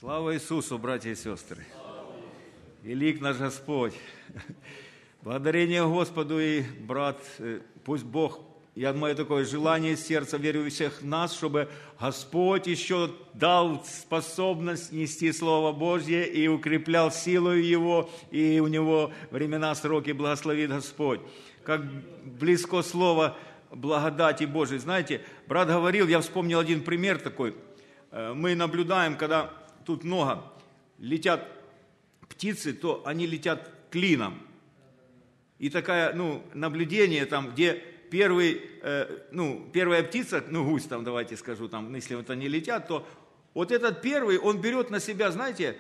Слава Иисусу, братья и сестры! Велик наш Господь! Благодарение Господу и брат, пусть Бог, я мое такое желание сердца верующих нас, чтобы Господь еще дал способность нести Слово Божье и укреплял силу Его, и у Него времена, сроки благословит Господь. Как близко Слово благодати Божией. Знаете, брат говорил, я вспомнил один пример такой. Мы наблюдаем, когда тут много летят птицы, то они летят клином. И такое, наблюдение там, где первая птица, гусь там, давайте скажу, там, если вот они летят, то вот этот первый, он берет на себя, знаете,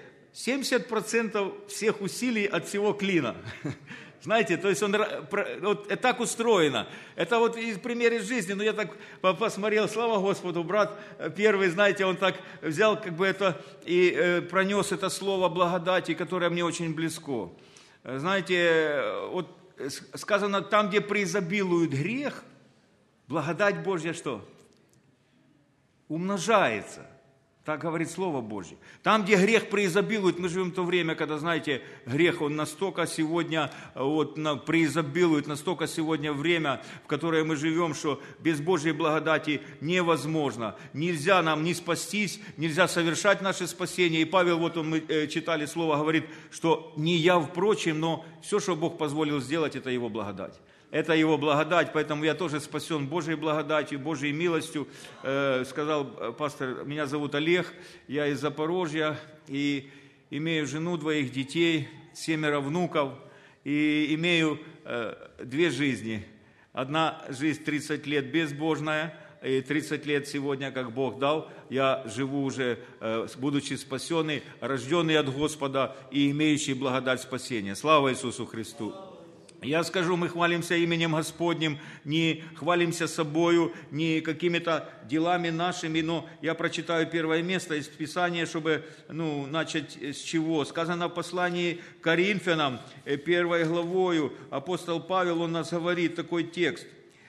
70% всех усилий от всего клина. Знаете, то есть он вот так устроено. Это вот из примера из жизни, но я так посмотрел, слава Господу, брат первый, знаете, он так взял как бы это и пронес это слово благодати, которое мне очень близко. Знаете, вот сказано, там, где преизобилует грех, благодать Божья что? Умножается. Так говорит Слово Божье. Там, где грех преизобилует, мы живем в то время, когда, знаете, грех, он настолько сегодня преизобилует, настолько сегодня время, в которое мы живем, что без Божьей благодати невозможно. Нельзя нам не спастись, нельзя совершать наше спасение. И Павел, вот мы читали Слово, говорит, что не я, впрочем, но все, что Бог позволил сделать, это Его благодать. Это Его благодать, поэтому я тоже спасен Божьей благодатью, Божьей милостью. Сказал пастор, меня зовут Олег, я из Запорожья, и имею жену, 2 детей, 7 внуков, и имею 2 жизни. Одна жизнь 30 лет безбожная, и 30 лет сегодня, как Бог дал, я живу уже, будучи спасенный, рожденный от Господа и имеющий благодать спасения. Слава Иисусу Христу! Я скажу, мы хвалимся именем Господним, не хвалимся собою, не какими-то делами нашими, но я прочитаю первое место из Писания, чтобы начать с чего. Сказано в послании к Коринфянам, 1 главою, апостол Павел, он нас говорит, такой текст,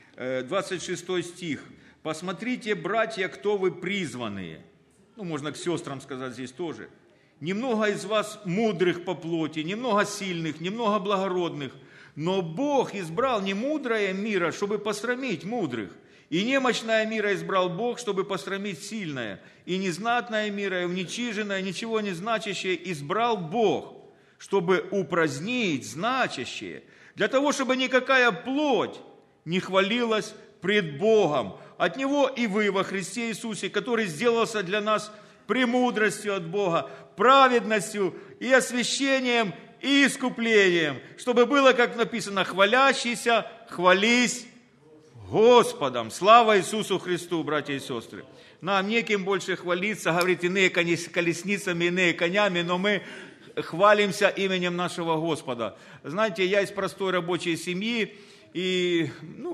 26 стих. «Посмотрите, братья, кто вы призванные». Можно к сестрам сказать здесь тоже. «Немного из вас мудрых по плоти, немного сильных, немного благородных. Но Бог избрал не мудрое мира, чтобы посрамить мудрых, и немощное мира избрал Бог, чтобы посрамить сильное, и незнатное мира, и уничиженное, ничего не значащее избрал Бог, чтобы упразднить значащее, для того, чтобы никакая плоть не хвалилась пред Богом. От Него и вы во Христе Иисусе, который сделался для нас премудростью от Бога, праведностью и освящением, и искуплением, чтобы было, как написано, хвалящийся, хвались Господом. Слава Иисусу Христу, братья и сестры. Нам неким больше хвалиться, говорит, иные колесницами, иные конями, но мы хвалимся именем нашего Господа. Знаете, я из простой рабочей семьи, и,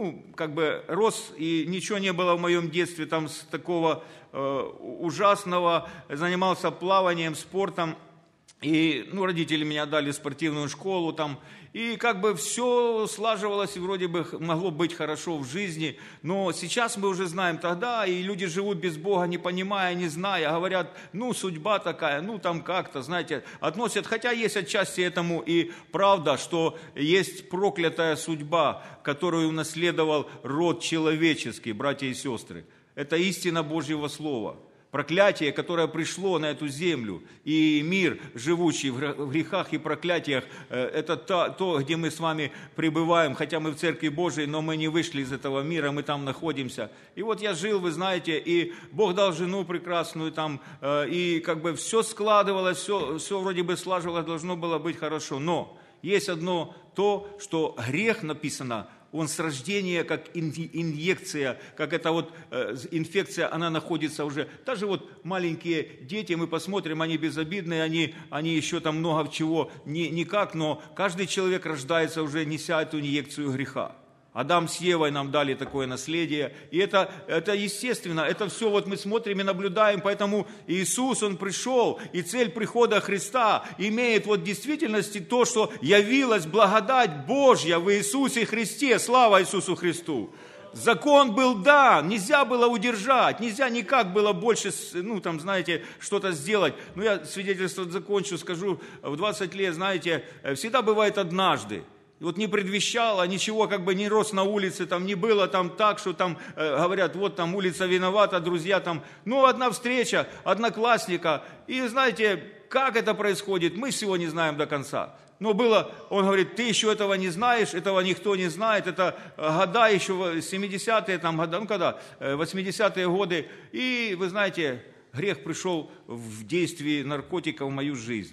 рос, и ничего не было в моем детстве там с такого ужасного, занимался плаванием, спортом. И, родители меня дали в спортивную школу там, и все слаживалось, и вроде бы могло быть хорошо в жизни, но сейчас мы уже знаем тогда, и люди живут без Бога, не понимая, не зная, говорят, судьба такая, там как-то, знаете, относят, хотя есть отчасти этому и правда, что есть проклятая судьба, которую унаследовал род человеческий, братья и сестры. Это истина Божьего Слова. Проклятие, которое пришло на эту землю, и мир, живущий в грехах и проклятиях, это то, где мы с вами пребываем, хотя мы в Церкви Божией, но мы не вышли из этого мира, мы там находимся. И вот я жил, вы знаете, и Бог дал жену прекрасную там, и все складывалось, все вроде бы слаживалось, должно было быть хорошо. Но есть одно то, что грех, написано, он с рождения, как инъекция, как эта инфекция, она находится уже. Даже маленькие дети, мы посмотрим, они безобидные, они еще там много чего, никак, но каждый человек рождается уже, неся эту инъекцию греха. Адам с Евой нам дали такое наследие, и это естественно, это все мы смотрим и наблюдаем, поэтому Иисус, Он пришел, и цель прихода Христа имеет в действительности то, что явилась благодать Божья в Иисусе Христе, слава Иисусу Христу. закон был, да, нельзя было удержать, нельзя никак было больше, что-то сделать. Я свидетельство закончу, скажу, в 20 лет, знаете, всегда бывает однажды. Вот не предвещало, ничего не рос на улице, не было так, что говорят, улица виновата, друзья одна встреча одноклассника. И знаете, как это происходит, мы всего не знаем до конца. Но было, он говорит, ты еще этого не знаешь, этого никто не знает, это года еще, 70-е года, 80-е годы. И вы знаете, грех пришел в действии наркотиков в мою жизнь.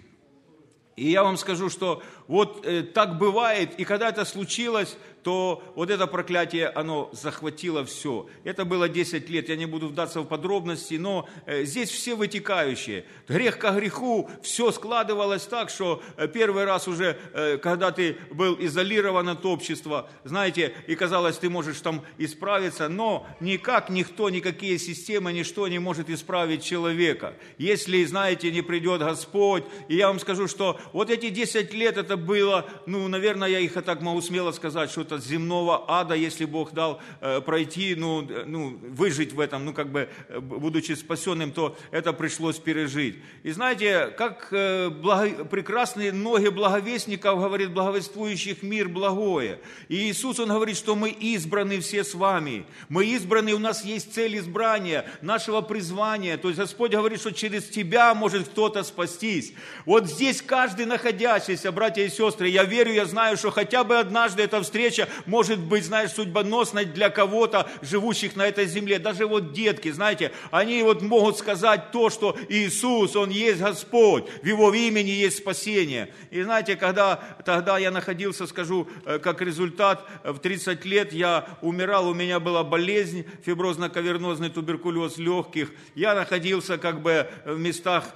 И я вам скажу, что так бывает, и когда это случилось, то это проклятие, оно захватило все. Это было 10 лет, я не буду вдаться в подробности, но здесь все вытекающие. Грех ко греху, все складывалось так, что первый раз уже, когда ты был изолирован от общества, знаете, и казалось, ты можешь исправиться, но никак никто, никакие системы, ничто не может исправить человека. Если, знаете, не придет Господь, и я вам скажу, что эти 10 лет это было, наверное, я их так могу смело сказать, что это земного ада, если Бог дал пройти, выжить в этом, будучи спасенным, то это пришлось пережить. И знаете, как прекрасные ноги благовестников, говорит, благовествующих мир благое. И Иисус, Он говорит, что мы избраны все с вами. Мы избраны, у нас есть цель избрания, нашего призвания. То есть Господь говорит, что через тебя может кто-то спастись. Здесь каждый находящийся, братья и сестры, я верю, я знаю, что хотя бы однажды эта встреча может быть, судьбоносной для кого-то, живущих на этой земле. Даже детки, знаете, они могут сказать то, что Иисус, Он есть Господь, в Его имени есть спасение. И знаете, тогда я находился, скажу, как результат, в 30 лет я умирал, у меня была болезнь, фиброзно-кавернозный туберкулез легких. Я находился в местах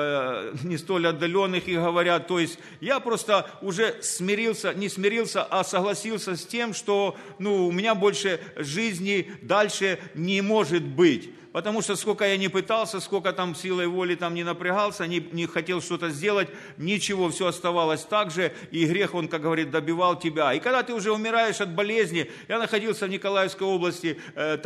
не столь отдаленных, и говорят, то есть я просто уже не смирился, а согласился с тем, что у меня больше жизни дальше не может быть. Потому что сколько я не пытался, сколько силой воли не напрягался, не хотел что-то сделать, ничего, все оставалось так же, и грех, он, как говорит, добивал тебя. И когда ты уже умираешь от болезни, я находился в Николаевской области,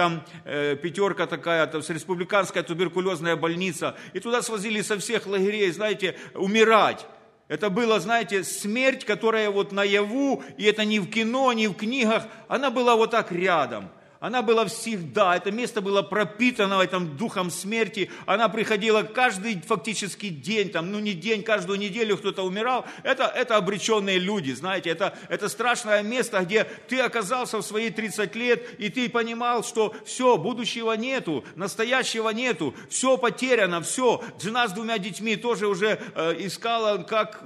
пятерка такая, республиканская туберкулезная больница, и туда свозили со всех лагерей, знаете, умирать. Это была, знаете, смерть, которая наяву, и это не в кино, не в книгах, она была так рядом. Она была всегда, это место было пропитано этим духом смерти. Она приходила каждый фактически день, не день, каждую неделю кто-то умирал. Это обреченные люди, знаете, это страшное место, где ты оказался в свои 30 лет, и ты понимал, что все, будущего нету, настоящего нету, все потеряно, все. Жена с 2 детьми тоже уже искала, как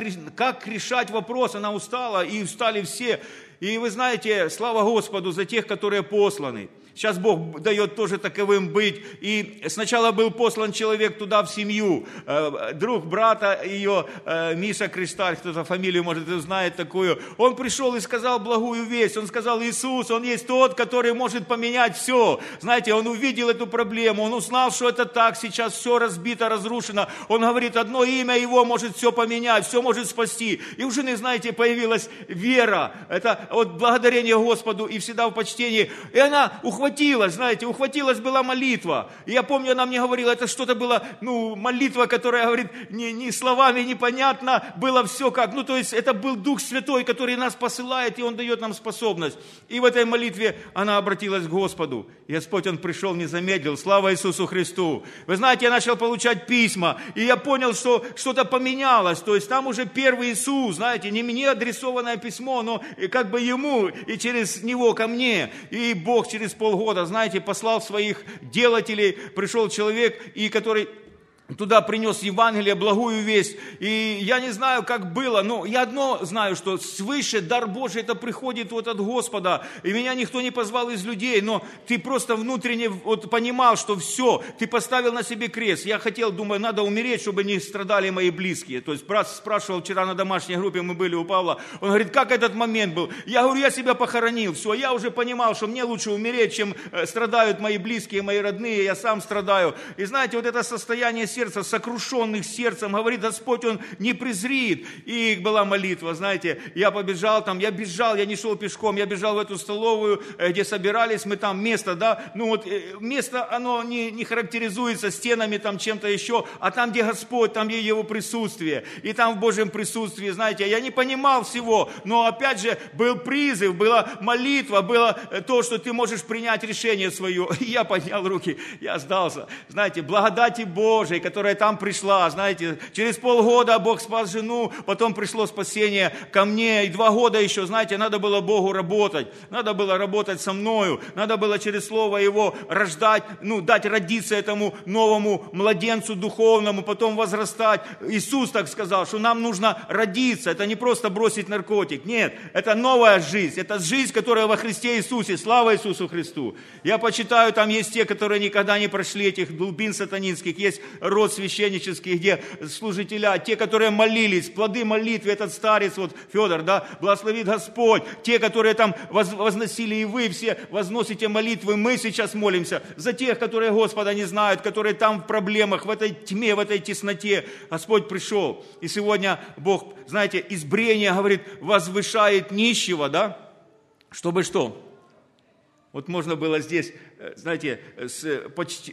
решать вопрос, она устала, и устали все. И вы знаете, слава Господу за тех, которые посланы. Сейчас Бог дает тоже таковым быть. И сначала был послан человек туда в семью. Друг брата ее, Миша Кришталь, кто-то фамилию, может, знает такую. Он пришел и сказал благую весть. Он сказал, Иисус, Он есть тот, который может поменять все. Знаете, он увидел эту проблему. Он узнал, что это так. Сейчас все разбито, разрушено. Он говорит, одно имя Его может все поменять, все может спасти. И у жены, знаете, появилась вера. Это благодарение Господу и всегда в почтении. И она ухватилась была молитва. И я помню, она мне говорила, это что-то было, молитва, которая, говорит, ни словами непонятно, было все как. То есть это был Дух Святой, который нас посылает, и Он дает нам способность. И в этой молитве она обратилась к Господу. И Господь, Он пришел, не замедлил. Слава Иисусу Христу. Вы знаете, я начал получать письма, и я понял, что что-то поменялось. То есть там уже первый Иисус, знаете, не мне адресованное письмо, но Ему, и через Него ко мне. И Бог через полгода, знаете, послал своих делателей, пришел человек, и который туда принес Евангелие, благую весть. И я не знаю, как было, но я одно знаю, что свыше дар Божий это приходит от Господа. И меня никто не позвал из людей, но ты просто внутренне понимал, что все, ты поставил на себе крест. Я думаю, надо умереть, чтобы не страдали мои близкие. То есть брат спрашивал вчера на домашней группе, мы были у Павла, он говорит, как этот момент был? Я говорю, я себя похоронил, все, я уже понимал, что мне лучше умереть, чем страдают мои близкие, мои родные, я сам страдаю. И знаете, это состояние сердца, сокрушенных сердцем, говорит, Господь, Он не презрит. И была молитва, знаете, я побежал там, я не шел пешком, я бежал в эту столовую, где собирались мы там, место, да, ну вот место, оно не характеризуется стенами там чем-то еще, а там, где Господь, там, где Его присутствие, и там в Божьем присутствии, знаете, я не понимал всего, но опять же был призыв, была молитва, было то, что ты можешь принять решение свое. И я поднял руки, я сдался. Знаете, благодати Божией, которая там пришла, знаете, через полгода Бог спас жену, потом пришло спасение ко мне, и 2 года еще, знаете, надо было Богу работать, надо было работать со мною, надо было через Слово Его рождать, дать родиться этому новому младенцу духовному, потом возрастать. Иисус так сказал, что нам нужно родиться, это не просто бросить наркотик, нет, это новая жизнь, это жизнь, которая во Христе Иисусе, слава Иисусу Христу. Я почитаю, там есть те, которые никогда не прошли этих глубин сатанинских, есть род священнический, где служителя, те, которые молились, плоды молитвы, этот старец, вот Федор, да, благословит Господь, те, которые там возносили, и вы все возносите молитвы, мы сейчас молимся за тех, которые Господа не знают, которые там в проблемах, в этой тьме, в этой тесноте. Господь пришел, и сегодня Бог, знаете, из брения, говорит, возвышает нищего, да, чтобы что? Вот можно было здесь, знаете, с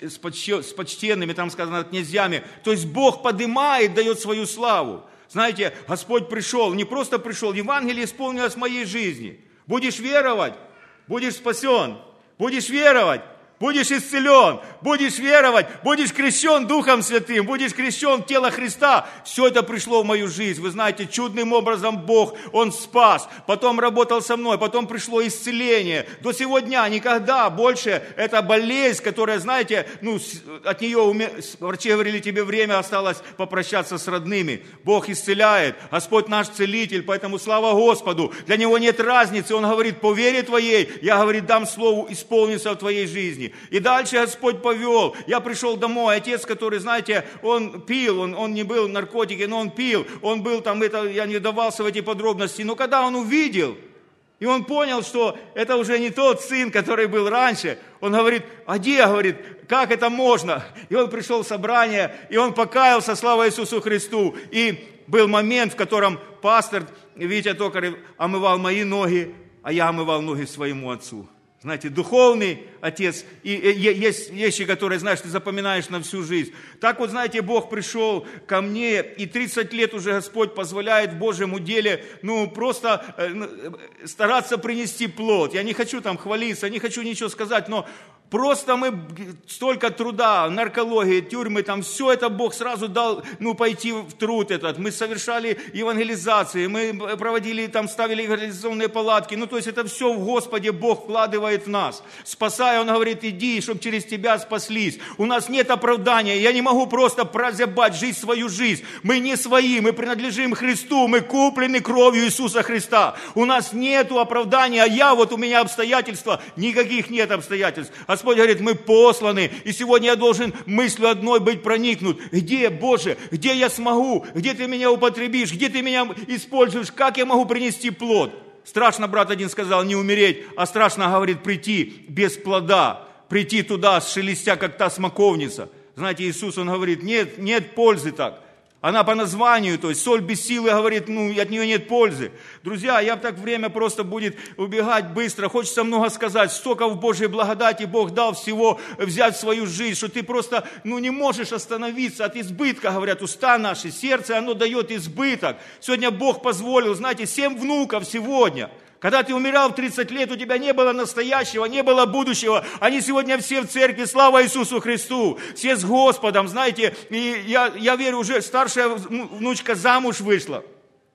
почтенными, там сказано, князьями. То есть Бог поднимает, дает свою славу. Знаете, Господь пришел, не просто пришел, Евангелие исполнилось в моей жизни. Будешь веровать, будешь спасен. Будешь веровать, будешь исцелен, будешь веровать, будешь крещен Духом Святым, будешь крещен в тело Христа. Все это пришло в мою жизнь. Вы знаете, чудным образом Бог, Он спас, потом работал со мной, потом пришло исцеление. До сего дня никогда больше эта болезнь, которая, знаете, от нее врачи говорили, тебе время осталось попрощаться с родными. Бог исцеляет, Господь наш целитель, поэтому слава Господу. Для Него нет разницы, Он говорит, по вере твоей, я, говорит, дам слову исполниться в твоей жизни. И дальше Господь повел. Я пришел домой, отец, который, знаете, он пил, он не был в наркотике, но он пил, он был там, я не вдавался в эти подробности, но когда он увидел, и он понял, что это уже не тот сын, который был раньше, он говорит, а где, говорит, как это можно? И он пришел в собрание, и он покаялся, слава Иисусу Христу, и был момент, в котором пастор Витя Токарев омывал мои ноги, а я омывал ноги своему отцу. Знаете, духовный отец, и есть вещи, которые, знаешь, ты запоминаешь на всю жизнь. Так вот, знаете, Бог пришел ко мне, и 30 лет уже Господь позволяет в Божьем уделе, просто стараться принести плод. Я не хочу там хвалиться, не хочу ничего сказать, но просто мы столько труда, наркологии, тюрьмы, там все это Бог сразу дал, пойти в труд этот. Мы совершали евангелизации, мы проводили, там ставили евангелизационные палатки. То есть это все в Господе Бог вкладывает в нас. Спасая, Он говорит, иди, чтобы через тебя спаслись. У нас нет оправдания. Я не могу просто прозябать, жить свою жизнь. Мы не свои, мы принадлежим Христу, мы куплены кровью Иисуса Христа. У нас нету оправдания, у меня обстоятельства, никаких нет обстоятельств. Господь говорит, мы посланы, и сегодня я должен мыслью одной быть проникнут. Где, Боже, где я смогу, где Ты меня употребишь, где Ты меня используешь, как я могу принести плод? Страшно, брат один сказал, не умереть, а страшно, говорит, прийти без плода, прийти туда, шелестя, как та смоковница. Знаете, Иисус, Он говорит, нет пользы так. Она по названию, то есть соль без силы, говорит, от нее нет пользы. Друзья, так время просто будет убегать быстро. Хочется много сказать, столько в Божьей благодати Бог дал всего взять в свою жизнь, что ты просто, не можешь остановиться от избытка, говорят, уста наши, сердце, оно дает избыток. Сегодня Бог позволил, знаете, 7 внуков сегодня. Когда ты умирал в 30 лет, у тебя не было настоящего, не было будущего. Они сегодня все в церкви, слава Иисусу Христу. Все с Господом, знаете. И я верю, уже старшая внучка замуж вышла.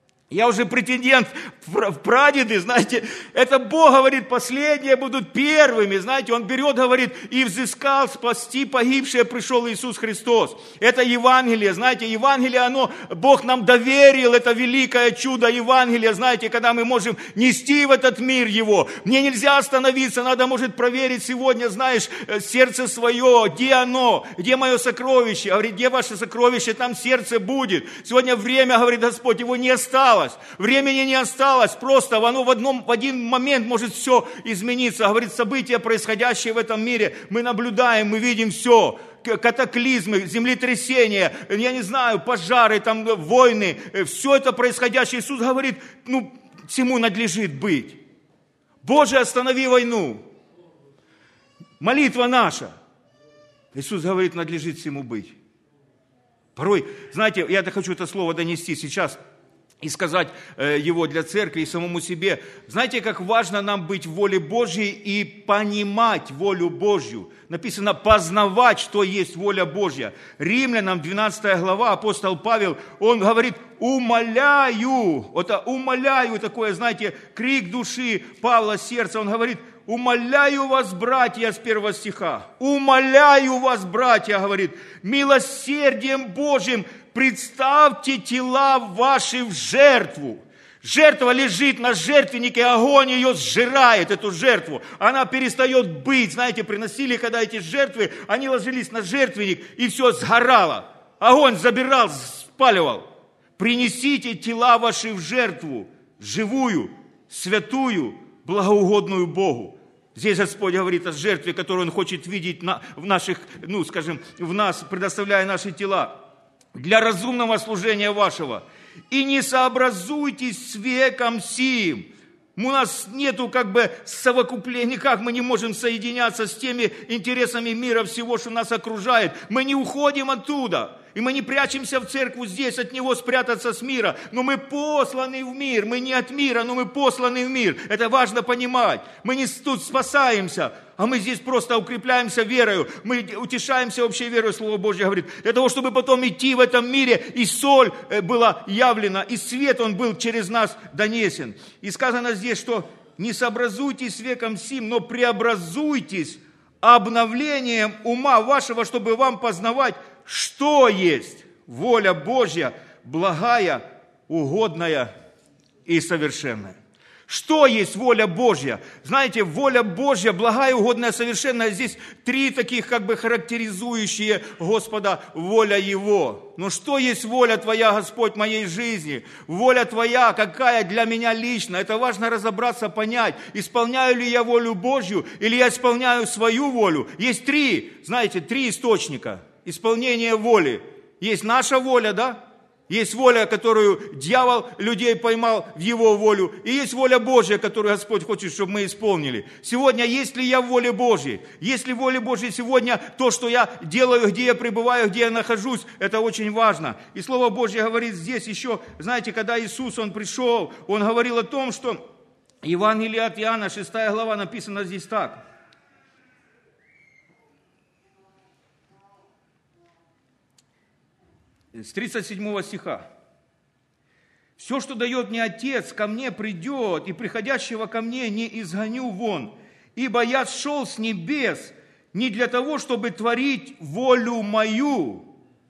Я уже претендент в прадеды, знаете, это Бог говорит, последние будут первыми, знаете, Он берет, говорит, и взыскал, спасти погибшее пришел Иисус Христос. Это Евангелие, знаете, Евангелие, Бог нам доверил, это великое чудо Евангелия, знаете, когда мы можем нести в этот мир Его. Мне нельзя остановиться, надо, может, проверить сегодня, знаешь, сердце свое, где оно, где мое сокровище, говорит, где ваше сокровище, там сердце будет. Сегодня время, говорит Господь, его не осталось. Времени не осталось, просто оно в один момент может все измениться. Говорит, события, происходящие в этом мире, мы наблюдаем, мы видим все. катаклизмы, землетрясения, я не знаю, пожары, там, войны, все это происходящее. Иисус говорит, всему надлежит быть. Боже, останови войну. Молитва наша. Иисус говорит, надлежит всему быть. Порой, знаете, я хочу это слово донести сейчас и сказать его для церкви и самому себе. Знаете, как важно нам быть в воле Божьей и понимать волю Божью. Написано познавать, что есть воля Божья. Римлянам 12 глава, апостол Павел, он говорит, умоляю. Это умоляю, такое, знаете, крик души Павла, сердца. Он говорит, умоляю вас, братья, с 1 стиха. Умоляю вас, братья, говорит, милосердием Божьим представьте тела ваши в жертву. Жертва лежит на жертвеннике, огонь ее сжирает, эту жертву. Она перестает быть. Знаете, приносили, когда эти жертвы, они ложились на жертвенник, и все сгорало. Огонь забирал, спаливал. Принесите тела ваши в жертву, живую, святую, благоугодную Богу. Здесь Господь говорит о жертве, которую Он хочет видеть в наших, в нас, предоставляя наши тела. Для разумного служения вашего. И не сообразуйтесь с веком сим. У нас нету совокупления, никак мы не можем соединяться с теми интересами мира всего, что нас окружает. Мы не уходим оттуда. И мы не прячемся в церкву здесь, от него спрятаться с мира. Но мы посланы в мир. Мы не от мира, но мы посланы в мир. Это важно понимать. Мы не тут спасаемся, а мы здесь просто укрепляемся верою. Мы утешаемся общей верой, Слово Божье говорит. Для того, чтобы потом идти в этом мире, и соль была явлена, и свет он был через нас донесен. И сказано здесь, что не сообразуйтесь с веком сим, но преобразуйтесь обновлением ума вашего, чтобы вам познавать, что есть воля Божья, благая, угодная и совершенная. Что есть воля Божья? Знаете, воля Божья, благая, угодная, совершенная. Здесь три таких характеризующие Господа воля Его. Но что есть воля Твоя, Господь, моей жизни? Воля Твоя, какая для меня лично? Это важно разобраться, понять, исполняю ли я волю Божью или я исполняю свою волю. Есть три источника исполнения воли. Есть наша воля, да? Есть воля, которую дьявол людей поймал в его волю. И есть воля Божья, которую Господь хочет, чтобы мы исполнили. Сегодня, есть ли я в воле Божьей? Есть ли воля Божьей сегодня то, что я делаю, где я пребываю, где я нахожусь? Это очень важно. И Слово Божье говорит здесь еще, знаете, когда Иисус, Он пришел, Он говорил о том, что Евангелие от Иоанна, 6 глава, написано здесь так. С 37 стиха. «Все, что дает мне Отец, ко мне придет, и приходящего ко мне не изгоню вон, ибо я сшел с небес не для того, чтобы творить волю мою».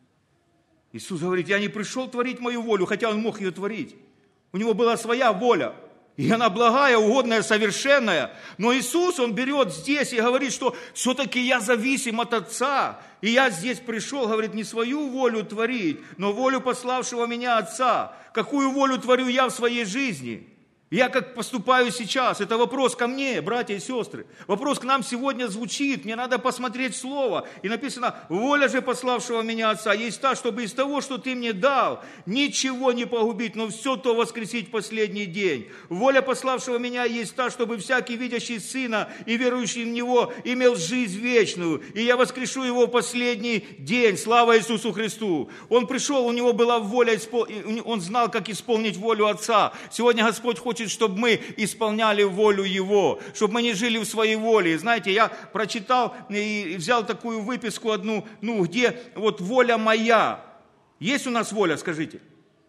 Иисус говорит, я не пришел творить мою волю, хотя Он мог ее творить. У Него была своя воля. И она благая, угодная, совершенная. Но Иисус, Он берет здесь и говорит, что все-таки я зависим от Отца. И я здесь пришел, говорит, не свою волю творить, но волю пославшего меня Отца. Какую волю творю я в своей жизни? Я как поступаю сейчас? Это вопрос ко мне, братья и сестры. Вопрос к нам сегодня звучит. Мне надо посмотреть Слово. И написано, воля же пославшего меня Отца есть та, чтобы из того, что ты мне дал, ничего не погубить, но все то воскресить в последний день. Воля пославшего меня есть та, чтобы всякий, видящий Сына и верующий в Него, имел жизнь вечную. И я воскрешу его в последний день. Слава Иисусу Христу. Он пришел, у него была воля, он знал, как исполнить волю Отца. Сегодня Господь хочет, чтобы мы исполняли волю Его, чтобы мы не жили в своей воле. И знаете, я прочитал и взял такую выписку одну, где вот воля моя. Есть у нас воля, скажите?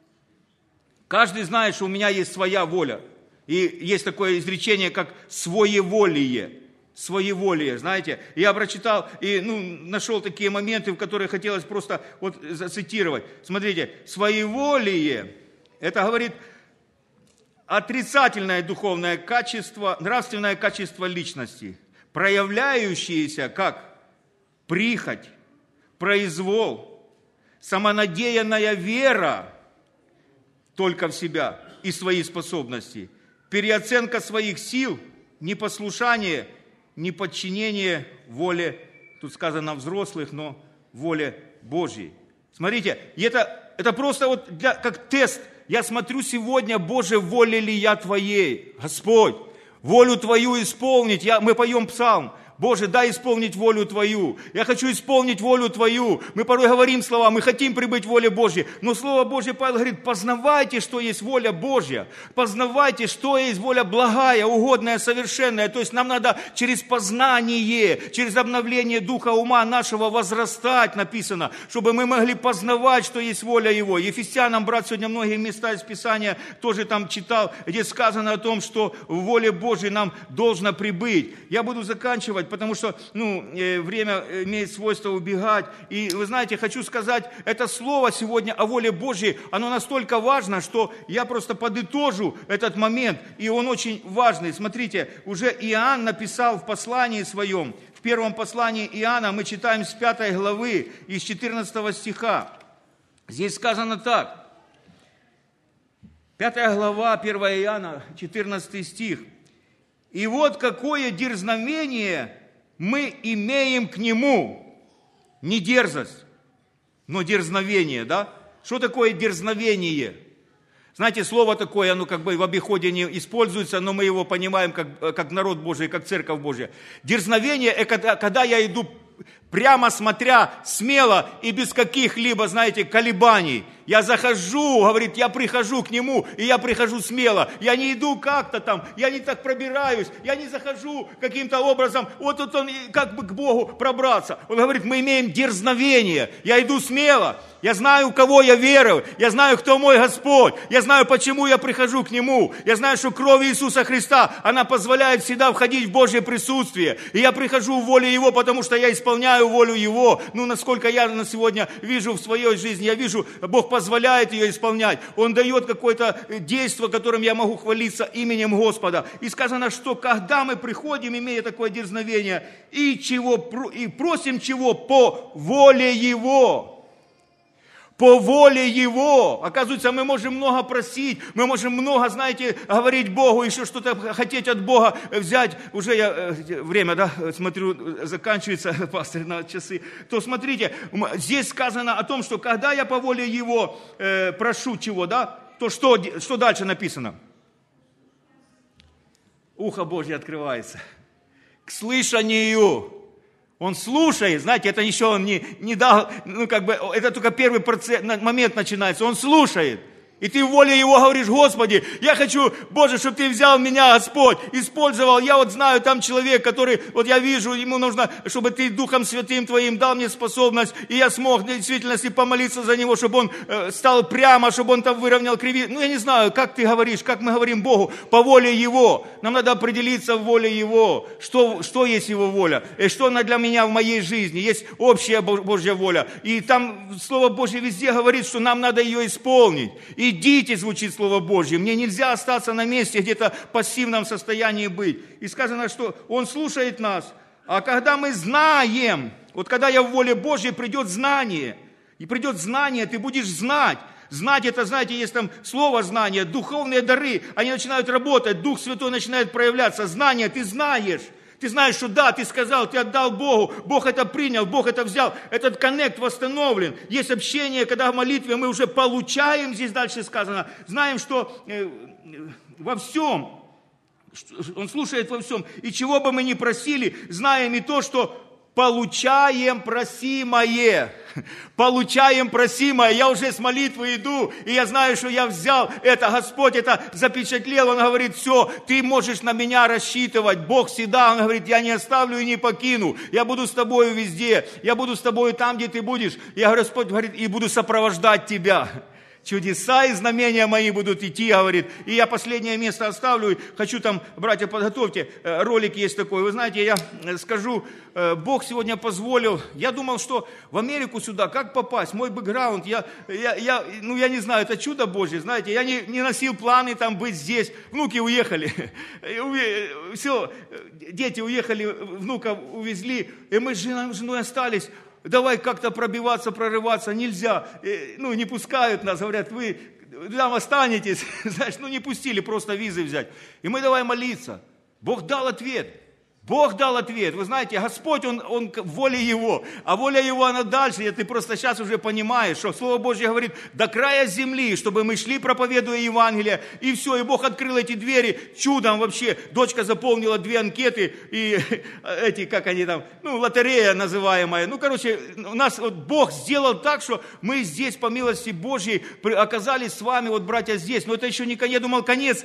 Каждый знает, что у меня есть своя воля. И есть такое изречение, как своеволие. Своеволие, знаете. Я прочитал и нашел такие моменты, в которые хотелось просто зацитировать. Смотрите, своеволие, это говорит отрицательное духовное качество, нравственное качество личности, проявляющееся как прихоть, произвол, самонадеянная вера только в себя и свои способности, переоценка своих сил, непослушание, неподчинение воле, тут сказано взрослых, но воле Божьей. Смотрите, и это просто вот как тест. Я смотрю сегодня, Боже, воле ли я Твоей? Господь, волю Твою исполнить. Мы поем псалм. Боже, дай исполнить волю Твою. Я хочу исполнить волю Твою. Мы порой говорим слова, мы хотим прибыть в воле Божьей. Но Слово Божье, Павел говорит, познавайте, что есть воля Божья. Познавайте, что есть воля благая, угодная, совершенная. То есть нам надо через познание, через обновление духа ума нашего возрастать, написано, чтобы мы могли познавать, что есть воля Его. Ефесянам, брат, сегодня многие места из Писания тоже там читал, где сказано о том, что в воле Божьей нам должно прибыть. Я буду заканчивать, потому что время имеет свойство убегать. И вы знаете, хочу сказать, это слово сегодня о воле Божьей, оно настолько важно, что я просто подытожу этот момент, и он очень важный. Смотрите, уже Иоанн написал в послании своем, в первом послании Иоанна, мы читаем с 5 главы, из 14 стиха. Здесь сказано так, 5 глава, 1 Иоанна, 14 стих. «И вот какое дерзновение мы имеем к Нему». Не дерзость, но дерзновение, да? Что такое дерзновение? Знаете, слово такое, оно как бы в обиходе не используется, но мы его понимаем как народ Божий, как церковь Божья. Дерзновение – это когда я иду прямо смотря, смело и без каких-либо, знаете, колебаний. Я захожу, говорит, я прихожу к Нему, и я прихожу смело. Я не иду как-то там, я не так пробираюсь, я не захожу каким-то образом, вот тут он как бы к Богу пробраться. Он говорит, мы имеем дерзновение, я иду смело. Я знаю, у кого я верую, я знаю, кто мой Господь, я знаю, почему я прихожу к Нему, я знаю, что кровь Иисуса Христа, она позволяет всегда входить в Божье присутствие, и я прихожу в волю Его, потому что я исполняю волю Его. Насколько я на сегодня вижу в своей жизни, я вижу, Бог позволяет ее исполнять, Он дает какое-то действие, которым я могу хвалиться именем Господа. И сказано, что когда мы приходим, имея такое дерзновение, и просим чего? По воле Его. По воле Его. Оказывается, мы можем много просить, мы можем много, знаете, говорить Богу, еще что-то хотеть от Бога взять. Уже время, да, смотрю, заканчивается, пастор, на часы. То смотрите, здесь сказано о том, что когда я по воле Его прошу чего, да, то что дальше написано? Ухо Божье открывается к слышанию. Он слушает, знаете, это еще он не дал, это только первый момент начинается, он слушает. И ты в воле Его говоришь, Господи, я хочу, Боже, чтобы Ты взял меня, Господь, использовал. Я вот знаю, там человек, который, вот я вижу, ему нужно, чтобы Ты Духом Святым Твоим дал мне способность, и я смог в действительности помолиться за него, чтобы он стал прямо, чтобы он там выровнял кривизну. Я не знаю, как ты говоришь, как мы говорим Богу, по воле Его. Нам надо определиться в воле Его, что есть Его воля, и что она для меня в моей жизни. Есть общая Божья воля. И там Слово Божье везде говорит, что нам надо ее исполнить. Идите, звучит Слово Божье. Мне нельзя остаться на месте, где-то в пассивном состоянии быть. И сказано, что Он слушает нас. А когда мы знаем, вот когда я в воле Божьей, придет знание. И придет знание, ты будешь знать. Знать это, знаете, есть там слово знание, духовные дары, они начинают работать, Дух Святой начинает проявляться. Знание, ты знаешь. Ты знаешь, что да, ты сказал, ты отдал Богу, Бог это принял, Бог это взял, этот коннект восстановлен. Есть общение, когда в молитве мы уже получаем, здесь дальше сказано, знаем, что во всем, Он слушает во всем, и чего бы мы ни просили, знаем и то, что получаем просимое. Получаем просимое. Я уже с молитвы иду, и я знаю, что я взял это. Господь это запечатлел. Он говорит, все, ты можешь на меня рассчитывать. Бог всегда, Он говорит, я не оставлю и не покину. Я буду с тобой везде. Я буду с тобой там, где ты будешь. Я говорю, Господь говорит, и буду сопровождать тебя. Чудеса и знамения мои будут идти, говорит. И я последнее место оставлю. Хочу там, братья, подготовьте. Ролик есть такой. Вы знаете, я скажу, Бог сегодня позволил. Я думал, что в Америку сюда, как попасть? Мой бэкграунд, я не знаю, это чудо Божье, знаете. Я не носил планы там быть здесь. Внуки уехали. Все, дети уехали, внуков увезли. И мы с женой остались. Давай как-то пробиваться, прорываться, нельзя, не пускают нас, говорят, вы там останетесь, знаешь, не пустили просто визы взять. И мы давай молиться. Бог дал ответ. Бог дал ответ. Вы знаете, Господь, Он воля Его. А воля Его, она дальше. И ты просто сейчас уже понимаешь, что Слово Божье говорит, до края земли, чтобы мы шли, проповедуя Евангелие. И все, и Бог открыл эти двери. Чудом вообще. Дочка заполнила 2 анкеты. И эти, как они там, лотерея называемая. У нас Бог сделал так, что мы здесь, по милости Божьей, оказались с вами, братья, здесь. Но это еще не конец. Я думал, конец,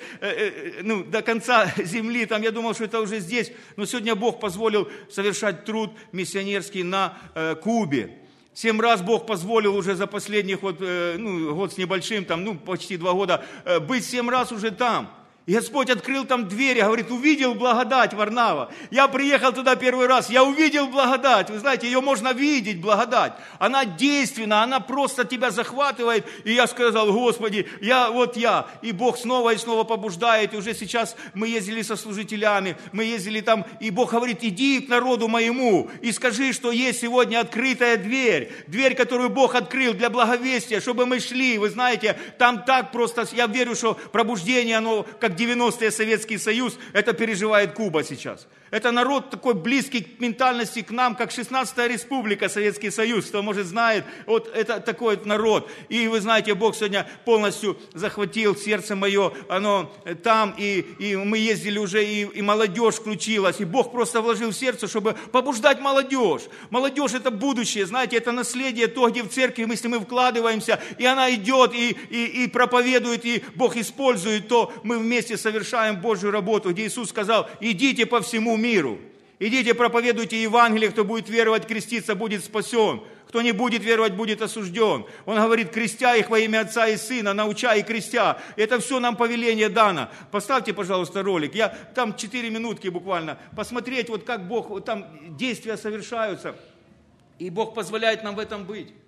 до конца земли. Там я думал, что это уже здесь. Но сегодня Бог позволил совершать труд миссионерский на Кубе. 7 раз Бог позволил уже за последних год с небольшим, почти 2 года, быть 7 раз уже там. И Господь открыл там двери, говорит, увидел благодать Варнава. Я приехал туда первый раз, я увидел благодать. Вы знаете, ее можно видеть, благодать. Она действенна, она просто тебя захватывает. И я сказал, Господи, я. И Бог снова и снова побуждает. И уже сейчас мы ездили со служителями, мы ездили там, и Бог говорит, иди к народу моему и скажи, что есть сегодня открытая дверь. Дверь, которую Бог открыл для благовестия, чтобы мы шли. Вы знаете, там так просто, я верю, что пробуждение, оно как 90-е Советский Союз, это переживает Куба сейчас. Это народ такой близкий к ментальности к нам, как 16-я Республика, Советский Союз. Кто, может, знает, это такой народ. И вы знаете, Бог сегодня полностью захватил сердце мое, оно там, и мы ездили уже, и молодежь включилась, и Бог просто вложил в сердце, чтобы побуждать молодежь. Молодежь – это будущее, знаете, это наследие, то, где в церкви, если мы вкладываемся, и она идет, и проповедует, и Бог использует то, мы вместе совершаем Божью работу, где Иисус сказал, идите по всему миру, идите проповедуйте Евангелие, кто будет веровать, креститься, будет спасен, кто не будет веровать, будет осужден. Он говорит, крестя их во имя Отца и Сына, науча и крестя. Это все нам повеление дано. Поставьте, пожалуйста, ролик. Я там 4 минутки буквально. Посмотреть, как Бог, там действия совершаются. И Бог позволяет нам в этом быть.